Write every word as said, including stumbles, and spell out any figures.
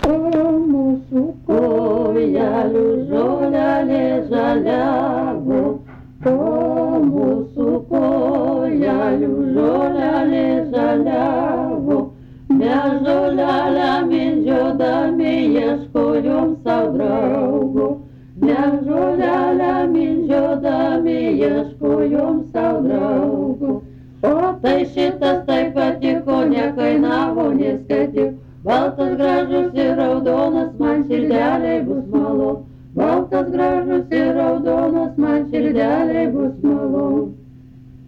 mūsų kojelių žolelė žaliavo, po mūsų kojelių žolelė žaliavo. Mes žolelę mindžiodami ieškojom savo draugų, mes žolelę mindžiodami ieškojom savo draugų. O tai šitas taip patiko, nekainavo, neskaityk. Baltas gražus ir raudonas, man širdeliai bus malon. Baltas gražus ir raudonas, man širdeliai bus